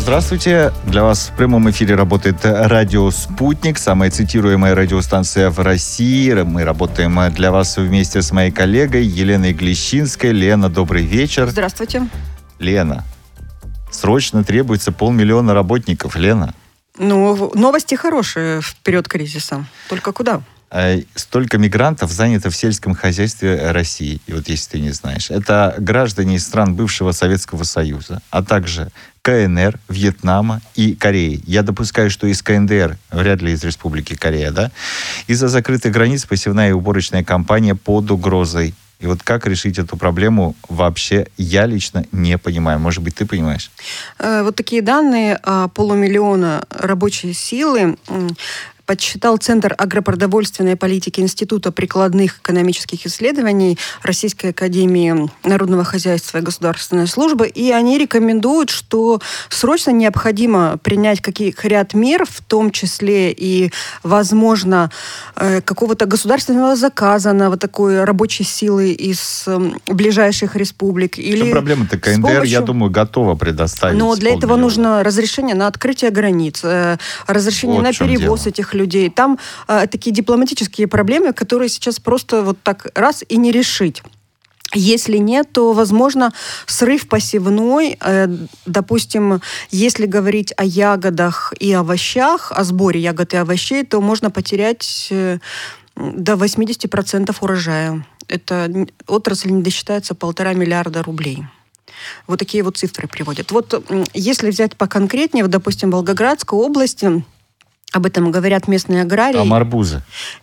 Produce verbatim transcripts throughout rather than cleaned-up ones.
Здравствуйте. Для вас в прямом эфире работает радио «Спутник», самая цитируемая радиостанция в России. Мы работаем для вас вместе с моей коллегой Еленой Глещинской. Лена, добрый вечер. Здравствуйте. Лена, срочно требуется полмиллиона работников. Лена. Ну, новости хорошие в период кризиса. Только куда? Столько мигрантов занято в сельском хозяйстве России. И вот если ты не знаешь, это граждане из стран бывшего Советского Союза, а также ка эн эр, Вьетнама и Кореи. Я допускаю, что из ка эн дэ эр, вряд ли из Республики Корея, да? Из-за закрытых границ посевная и уборочная кампания под угрозой. И вот как решить эту проблему вообще я лично не понимаю. Может быть, ты понимаешь? Вот такие данные о полумиллиона рабочей силы подсчитал Центр агропродовольственной политики Института прикладных экономических исследований Российской академии народного хозяйства и государственной службы. И они рекомендуют, что срочно необходимо принять каких ряд мер, в том числе и, возможно, какого-то государственного заказа на вот такой рабочей силы из ближайших республик. Или проблема-то? ка эн дэ эр, помощью... я думаю, готова предоставить. Но для этого нужно разрешение на открытие границ, разрешение вот на перевоз дело. этих людей. Там э, такие дипломатические проблемы, которые сейчас просто вот так раз и не решить. Если нет, то, возможно, срыв посевной, э, допустим, если говорить о ягодах и овощах, о сборе ягод и овощей, то можно потерять э, до восемьдесят процентов урожая. Это отрасль не досчитается полтора миллиарда рублей. Вот такие вот цифры приводят. Вот если взять поконкретнее, вот, допустим, в Волгоградской области, об этом говорят местные аграрии. Там арбузы.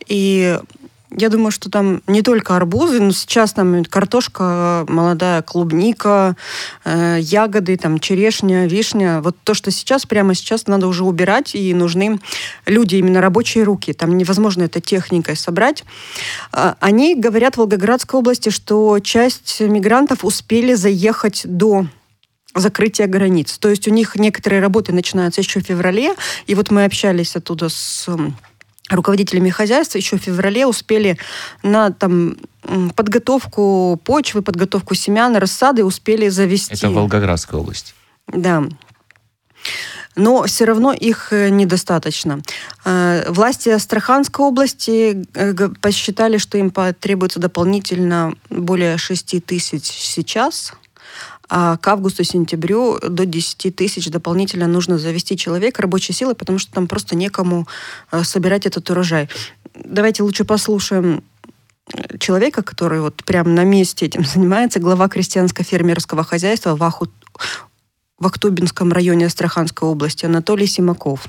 И я думаю, что там не только арбузы, но сейчас там картошка, молодая клубника, э, ягоды, там черешня, вишня. Вот то, что сейчас, прямо сейчас надо уже убирать, и нужны люди, именно рабочие руки. Там невозможно это техникой собрать. Э, они говорят в Волгоградской области, что часть мигрантов успели заехать до закрытия границ. То есть у них некоторые работы начинаются еще в феврале, и вот мы общались оттуда с руководителями хозяйства, еще в феврале успели на там, подготовку почвы, подготовку семян, рассады успели завести. Это в Волгоградской области. Да. Но все равно их недостаточно. Власти Астраханской области посчитали, что им потребуется дополнительно более шесть тысяч сейчас, а к августу-сентябрю до десять тысяч дополнительно нужно завести человека, рабочей силы, потому что там просто некому собирать этот урожай. Давайте лучше послушаем человека, который вот прямо на месте этим занимается, глава крестьянско-фермерского хозяйства в, Аху... в Ахтубинском районе Астраханской области, Анатолий Симаков.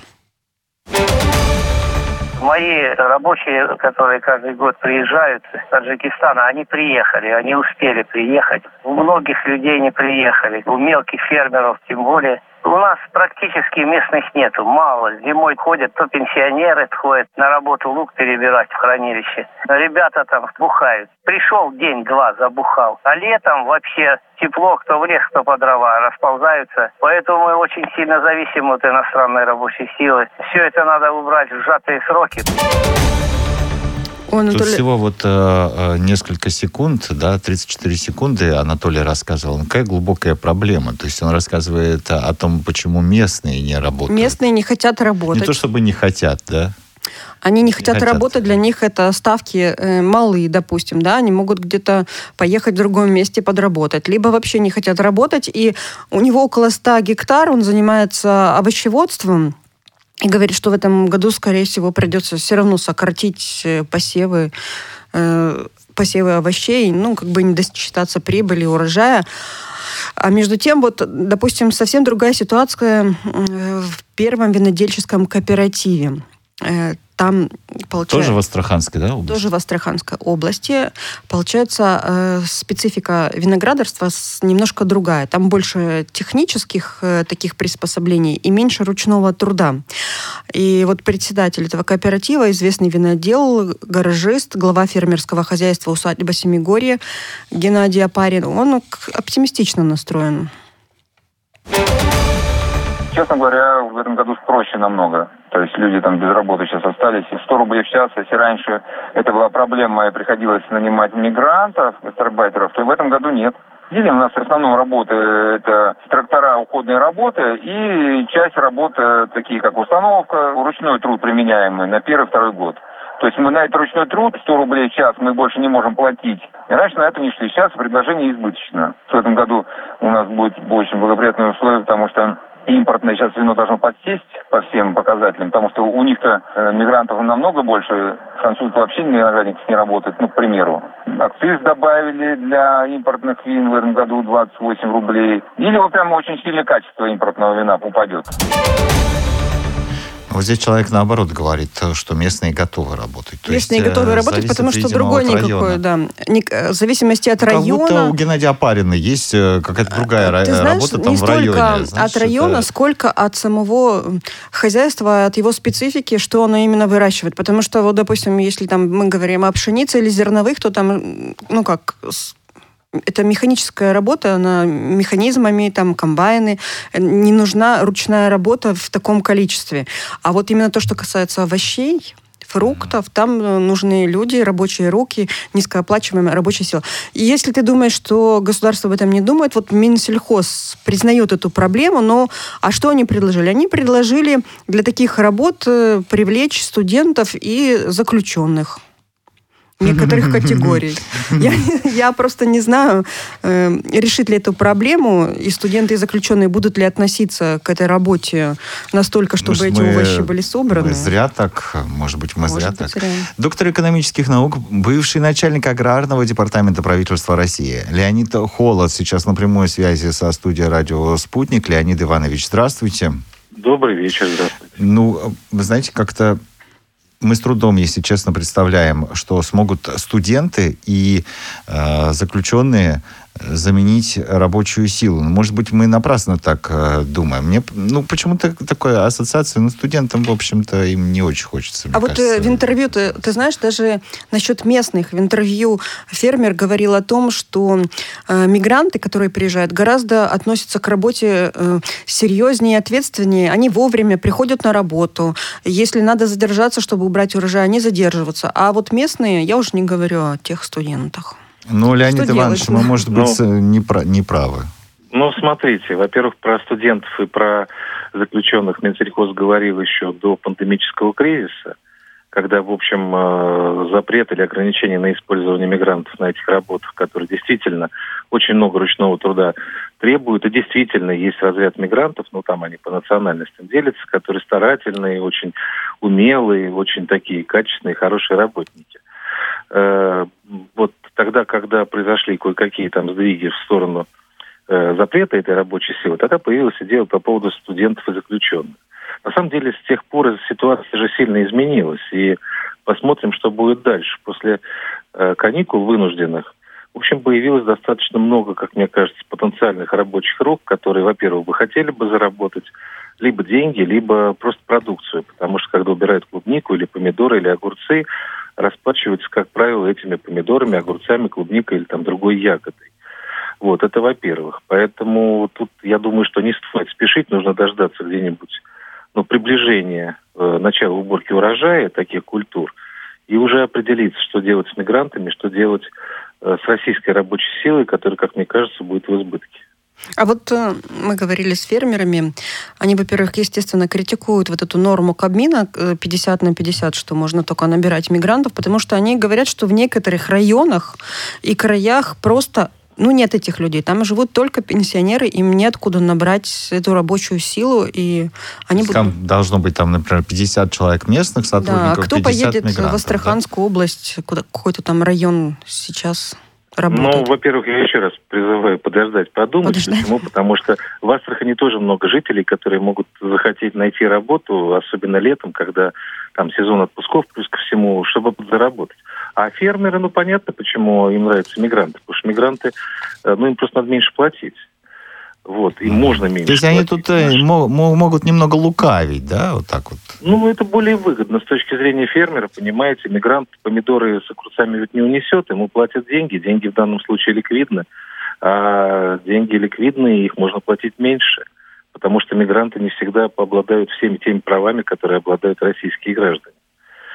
Мои рабочие, которые каждый год приезжают из Таджикистана, они приехали, они успели приехать. У многих людей не приехали, у мелких фермеров тем более. У нас практически местных нету, мало. Зимой ходят, то пенсионеры ходят на работу лук перебирать в хранилище. Ребята там бухают. Пришел день-два, забухал. А летом вообще тепло, кто в лес, кто по дрова, расползаются. Поэтому мы очень сильно зависим от иностранной рабочей силы. Все это надо убрать в сжатые сроки. Анатолий... Тут всего вот э, несколько секунд, да, тридцать четыре секунды Анатолий рассказывал. Какая глубокая проблема. То есть он рассказывает о, о том, почему местные не работают. Местные не хотят работать. Не то чтобы не хотят, да? Они не хотят, не хотят работать, для них это ставки э, малые, допустим, да, они могут где-то поехать в другом месте подработать, либо вообще не хотят работать, и у него около ста гектар, он занимается овощеводством, и говорит, что в этом году, скорее всего, придется все равно сократить посевы, э, посевы овощей, ну, как бы не досчитаться прибыли, урожая. А между тем, вот, допустим, совсем другая ситуация в первом винодельческом кооперативе. Там, получается, тоже в Астраханской, да, области? Тоже в Астраханской области. Получается, э, специфика виноградарства немножко другая. Там больше технических э, таких приспособлений и меньше ручного труда. И вот председатель этого кооператива, известный винодел, гаражист, глава фермерского хозяйства усадьба Семигорье Геннадий Опарин, он оптимистично настроен. Честно говоря, в этом году проще намного. То есть люди там без работы сейчас остались. И сто рублей в час, если раньше это была проблема, и приходилось нанимать мигрантов, гастарбайтеров, то в этом году нет. Делим. У нас в основном работы это трактора, уходные работы и часть работы, такие как установка, ручной труд применяемый на первый-второй год. То есть мы на этот ручной труд сто рублей в час мы больше не можем платить. И раньше на это не шли. Сейчас предложение избыточно. В этом году у нас будет очень благоприятные условия, потому что импортное сейчас вино должно подсесть по всем показателям, потому что у них-то э, мигрантов намного больше. Французы вообще виноградников не работают, ну, к примеру. Акциз добавили для импортных вин в этом году двадцать восемь рублей. Или вот прямо очень сильное качество импортного вина упадет. Вот здесь человек наоборот говорит, что местные готовы работать. То местные есть, готовы работать, зависит, потому что видимо, другой от никакой, да. В зависимости от как района. Как будто у Геннадия Опарина есть какая-то другая Ты знаешь, работа там не в районе. столько Знаешь, от района, это... сколько от самого хозяйства, от его специфики, что оно именно выращивает. Потому что, вот, допустим, если там мы говорим о пшенице или зерновых, то там, ну как... Это механическая работа, она механизмами, там, комбайны. Не нужна ручная работа в таком количестве. А вот именно то, что касается овощей, фруктов, там нужны люди, рабочие руки, низкооплачиваемая рабочая сила. И если ты думаешь, что государство об этом не думает, вот Минсельхоз признает эту проблему, но а что они предложили? Они предложили для таких работ привлечь студентов и заключенных некоторых категорий. Я, я просто не знаю, э, решит ли эту проблему, и студенты и заключенные будут ли относиться к этой работе настолько, чтобы может, эти мы, овощи были собраны. Мы зря так, может быть, мы может зря быть, так. Зря. Доктор экономических наук, бывший начальник аграрного департамента правительства России Леонид Холод сейчас на прямой связи со студией радио «Спутник». Леонид Иванович, здравствуйте. Добрый вечер, здравствуйте. Ну, вы знаете, как-то мы с трудом, если честно, представляем, что смогут студенты и э, заключенные заменить рабочую силу. Может быть, мы напрасно так э, думаем. Мне, ну, почему-то такая ассоциация, ну, студентам, в общем-то, им не очень хочется. А вот кажется. в интервью, ты, ты знаешь, даже насчет местных, в интервью фермер говорил о том, что э, мигранты, которые приезжают, гораздо относятся к работе э, серьезнее и ответственнее. Они вовремя приходят на работу. Если надо задержаться, чтобы убрать урожай, они задерживаются. А вот местные, я уже не говорю о тех студентах. Ну, Леонид Что Иванович, делать? мы, может быть, ну, не, про, не правы. Ну, смотрите, во-первых, про студентов и про заключенных Минсельхоз говорил еще до пандемического кризиса, когда, в общем, запрет или ограничение на использование мигрантов на этих работах, которые действительно очень много ручного труда требуют, и действительно есть разряд мигрантов, ну, там они по национальностям делятся, которые старательные, очень умелые, очень такие качественные, хорошие работники. Вот тогда, когда произошли кое-какие там сдвиги в сторону э, запрета этой рабочей силы, тогда появилась идея по поводу студентов и заключенных. На самом деле, с тех пор ситуация же сильно изменилась, и посмотрим, что будет дальше. После э, каникул вынужденных, в общем, появилось достаточно много, как мне кажется, потенциальных рабочих рук, которые, во-первых, бы хотели бы заработать либо деньги, либо просто продукцию, потому что когда убирают клубнику или помидоры, или огурцы, расплачиваются, как правило, этими помидорами, огурцами, клубникой или там другой ягодой. Вот, это во-первых. Поэтому тут, я думаю, что не стоит спешить, нужно дождаться где-нибудь, ну, приближения э, начала уборки урожая таких культур и уже определиться, что делать с мигрантами, что делать э, с российской рабочей силой, которая, как мне кажется, будет в избытке. А вот э, мы говорили с фермерами, они, во-первых, естественно, критикуют вот эту норму Кабмина пятьдесят на пятьдесят, что можно только набирать мигрантов, потому что они говорят, что в некоторых районах и краях просто, ну, нет этих людей. Там живут только пенсионеры, им неоткуда набрать эту рабочую силу, и они будут... Там должно быть, там, например, пятьдесят человек местных сотрудников, да, а кто поедет в Астраханскую, да? область, куда, какой-то там район сейчас... работают. Ну, во-первых, я еще раз призываю подождать, подумать. Подождать. Почему? Потому что в Астрахани тоже много жителей, которые могут захотеть найти работу, особенно летом, когда там сезон отпусков, плюс ко всему, чтобы заработать. А фермеры, ну, понятно, почему им нравятся мигранты. Потому что мигранты, ну, им просто надо меньше платить. Вот, им можно меньше То есть платить, они тут э, могут немного лукавить, да, вот так вот? Ну, это более выгодно с точки зрения фермера, понимаете. Мигрант помидоры с огурцами ведь не унесет, ему платят деньги. Деньги в данном случае ликвидны. А деньги ликвидные, их можно платить меньше. Потому что мигранты не всегда обладают всеми теми правами, которые обладают российские граждане.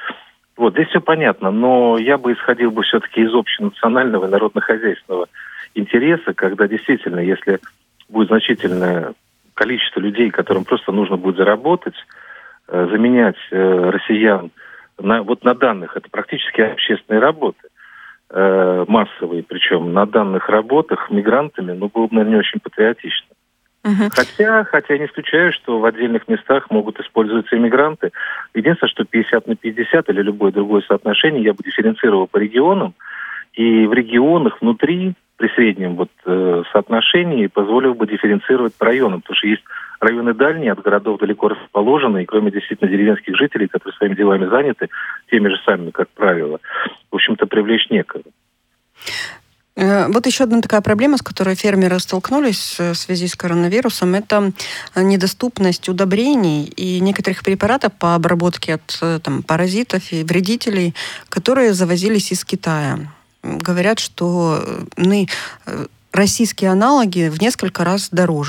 Вот, здесь все понятно, но я бы исходил бы все-таки из общенационального и народно-хозяйственного интереса, когда действительно, если будет значительное количество людей, которым просто нужно будет заработать, э, заменять э, россиян на, вот на данных, это практически общественные работы, э, массовые, причем на данных работах мигрантами, ну, было бы, наверное, не очень патриотично. Uh-huh. Хотя, хотя я не исключаю, что в отдельных местах могут использоваться иммигранты. Единственное, что пятьдесят на пятьдесят или любое другое соотношение я бы дифференцировал по регионам. И в регионах внутри, при среднем вот, э, соотношении, позволил бы дифференцировать по районам. Потому что есть районы дальние, от городов далеко расположены, и кроме действительно деревенских жителей, которые своими делами заняты, теми же самыми, как правило, в общем-то, привлечь некого. Вот еще одна такая проблема, с которой фермеры столкнулись в связи с коронавирусом, это недоступность удобрений и некоторых препаратов по обработке от там, паразитов и вредителей, которые завозились из Китая. Говорят, что российские аналоги в несколько раз дороже.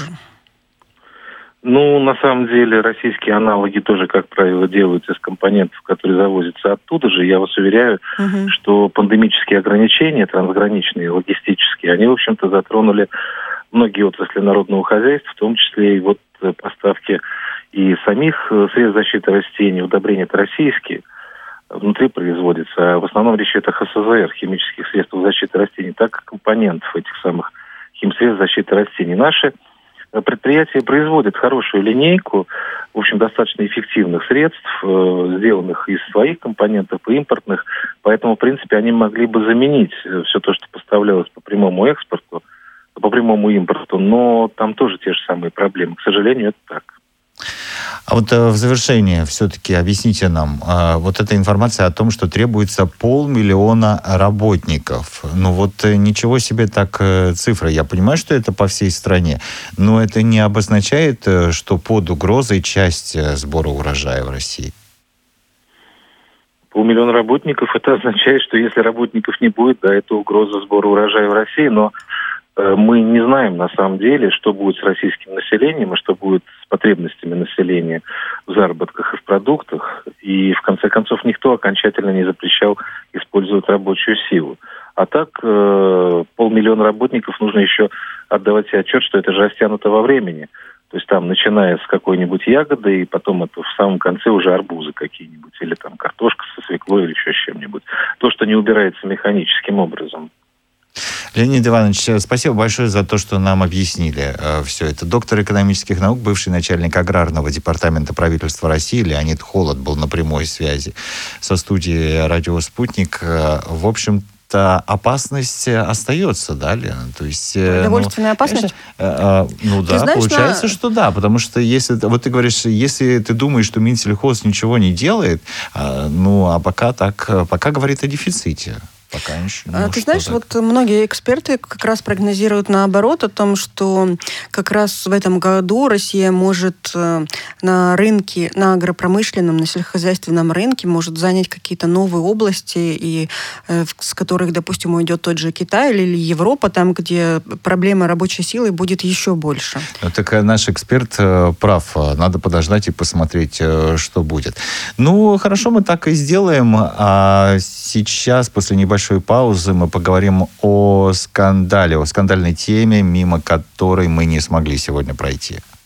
Ну, на самом деле, российские аналоги тоже, как правило, делаются из компонентов, которые завозятся оттуда же. Я вас уверяю, uh-huh. что пандемические ограничения, трансграничные, логистические, они, в общем-то, затронули многие отрасли народного хозяйства, в том числе и вот поставки и самих средств защиты растений, удобрения-то российские, внутри производятся. А в основном речь идет о ХСЗР, химических средствах защиты растений, так как компонентов этих самых химсредств защиты растений. Наши предприятия производят хорошую линейку, в общем, достаточно эффективных средств, э, сделанных из своих компонентов и импортных, поэтому, в принципе, они могли бы заменить все то, что поставлялось по прямому экспорту, по прямому импорту, но там тоже те же самые проблемы. К сожалению, это так. А вот в завершение все-таки объясните нам, вот эта информация о том, что требуется полмиллиона работников. Ну вот ничего себе так цифра. Я понимаю, что это по всей стране, но это не обозначает, что под угрозой часть сбора урожая в России? Полмиллиона работников, это означает, что если работников не будет, да, это угроза сбора урожая в России, но мы не знаем на самом деле, что будет с российским населением и что будет с потребностями населения в заработках и в продуктах. И, в конце концов, никто окончательно не запрещал использовать рабочую силу. А так, э, полмиллиона работников нужно еще отдавать себе отчет, что это же растянуто во времени. То есть там, начиная с какой-нибудь ягоды, и потом это в самом конце уже арбузы какие-нибудь, или там картошка со свеклой, или еще с чем-нибудь. То, что не убирается механическим образом. Леонид Иванович, спасибо большое за то, что нам объяснили э, все это. Доктор экономических наук, бывший начальник аграрного департамента правительства России Леонид Холод был на прямой связи со студией «Радио Спутник». Э, в общем-то, опасность остается, да, Лена? То есть, э, Продовольственная ну, опасность? Конечно, э, э, ну ты да, знаешь, получается, на... что да, потому что если, вот ты говоришь, если ты думаешь, что Минсельхоз ничего не делает, э, ну, а пока так, пока говорит о дефиците. Пока еще, ну, Ты знаешь, так? Вот многие эксперты как раз прогнозируют наоборот о том, что как раз в этом году Россия может на рынке, на агропромышленном, на сельскохозяйственном рынке может занять какие-то новые области, и, с которых, допустим, уйдет тот же Китай или Европа, там, где проблема рабочей силы будет еще больше. Ну, так наш эксперт прав. Надо подождать и посмотреть, что будет. Ну, хорошо, мы так и сделаем. А сейчас, после небольшой большой паузы мы поговорим о скандале, о скандальной теме, мимо которой мы не смогли сегодня пройти.